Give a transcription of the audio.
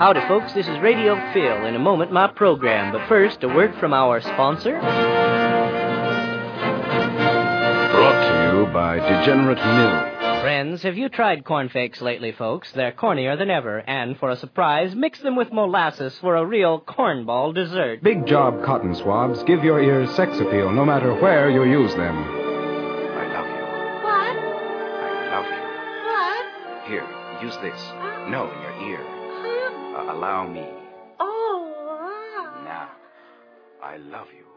Howdy, folks. This is Radio Phil. In a moment, my program. But first, a word from our sponsor. Brought to you by Degenerate Mill. Friends, have you tried cornflakes lately, folks? They're cornier than ever. And for a surprise, mix them with molasses for a real cornball dessert. Big Job cotton swabs give your ears sex appeal no matter where you use them. I love you. What? I love you. What? Here, use this. No, in your ear. Allow me. Oh, wow. Now, I love you.